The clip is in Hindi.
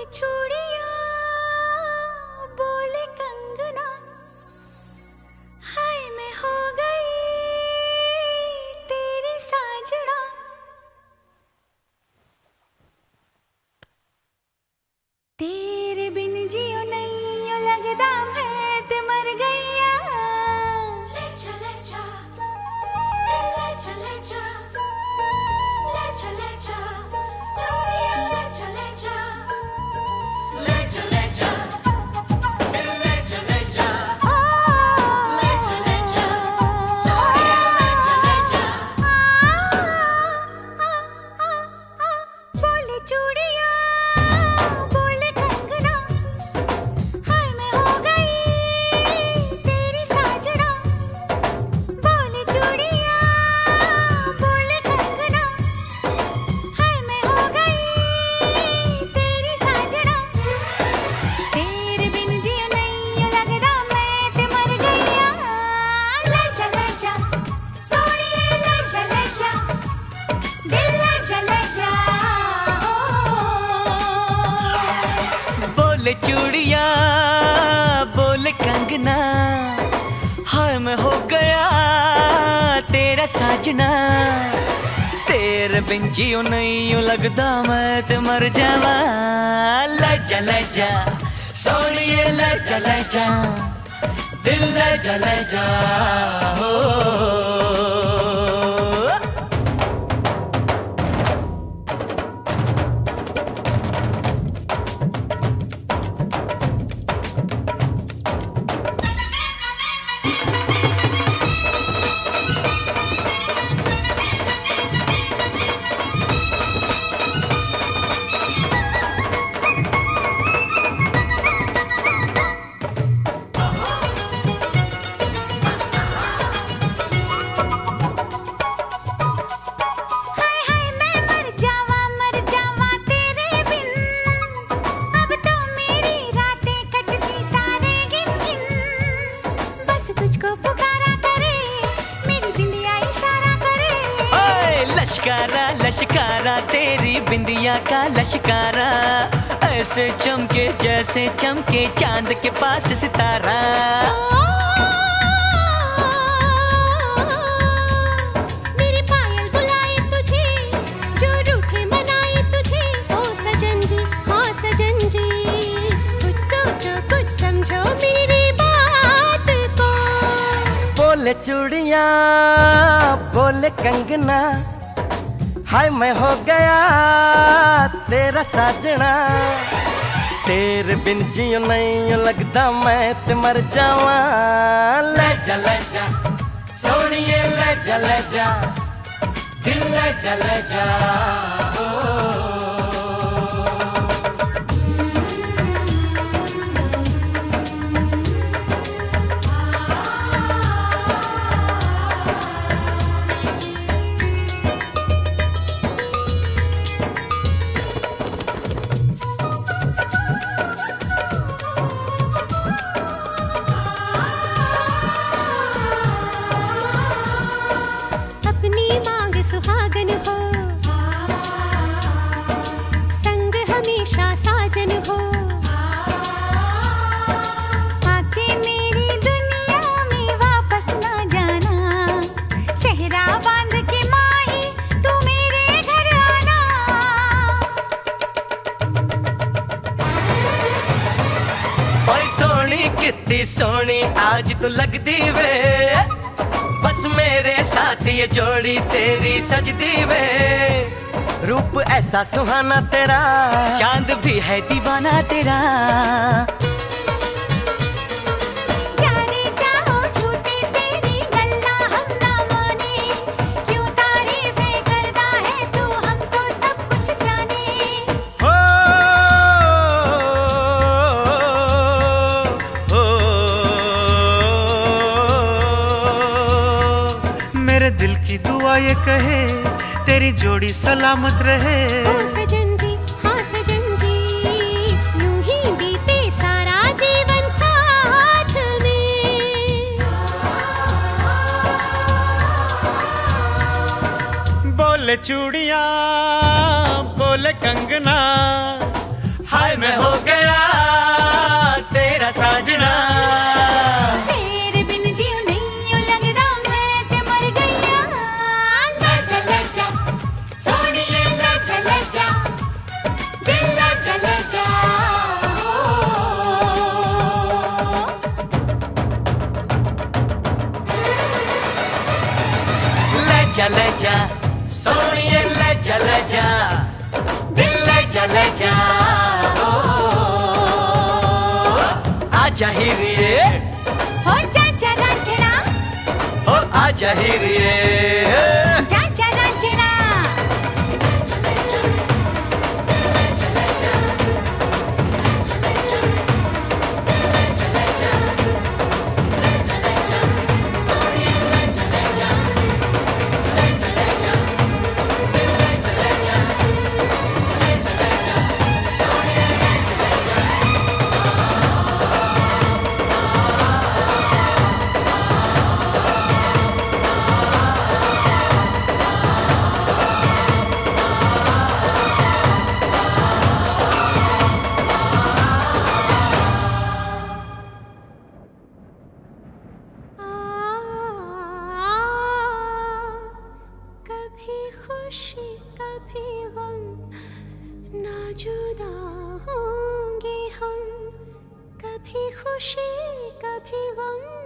चूड़ियां बोले कंगना, हाय मैं हो गई तेरी साजना। तेरे बिन जियो नहीं लगदा मैं ते मर गईया। ले चले जा, ले चले जा, ले चले जा, सोनिया ले चले जा, ले चले जा, ले चले जा, ले चले जा, सोनिया ले चले जा। बोले चूड़ियां बोले कंगना, हाय मैं हो गई तेरी साजना। बोले चूड़ियां बोले कंगना, हाय मैं हो गई तेरी साजना। तेरे बिन जियो नहीं लगदा मैं ते मर गईया। ले चले जा सोनिए ले चले जा, दिल ले चले जा। बोले चूड़ियां बोले कंगना, हाय मैं हो गया तेरा साजना। तेरे बिन जियो नहीं लगदा मैं ते मर जावा। ले चले जा सोनिए ले चले जा, दिल ले चले जा हो। हाय हाय मैं मर जावा तेरे बिन। अब तो मेरी रातें कटती तारे गिन गिन। बस तुझको पुकारा करे मेरी बिंदिया इशारा करे। ओए लश्कारा लश्कारा तेरी बिंदिया का लश्कारा, ऐसे चमके जैसे चमके चांद के पास सितारा। मेरी पायल बुलाए तुझे, जो रूठे मनाए तुझे। ओ सजन जी हाँ सजन जी, कुछ सोचो कुछ समझो मेरी बात को। बोले चूड़ियां बोले कंगना, हाय मैं हो गया तेरा साजना। तेरे बिन जियो नहीं लगदा मैं ते मर जावा। ले चले जा सोनिए ले चले जा, दिल ले चले जा हो। अपनी मांग सुहागन हो, संग हमेशा साजन हो। आके मेरी दुनिया में वापस ना जाना, सेहरा बांध के माही तू मेरे घर आना। ओए सोनी कितनी सोनी आज तो लगदी वे, बस मेरे साथ ये जोड़ी तेरी सजदी वे। रूप ऐसा सुहाना तेरा, चांद भी है दीवाना तेरा। जाने जाओ झूठी तेरी गल्ला हम ना माने, क्यों तारीफें करता है तू हम तो सब कुछ जाने। हो मेरे दिल की दुआ ये कहे तेरी जोड़ी सलामत रहे। ओ सजन जी हाँ सजन जी, यूं ही बीते सारा जीवन साथ में। बोले चूड़ियां बोले कंगना, हाय मैं ले जा सोनिए ले जा दिल ले जा ओ आजा हीरिए हो चाचा रांझना हो आजा हीरिए चाचा रांझना खुशी कभी गम ना जुदा होंगे हम कभी खुशी कभी गम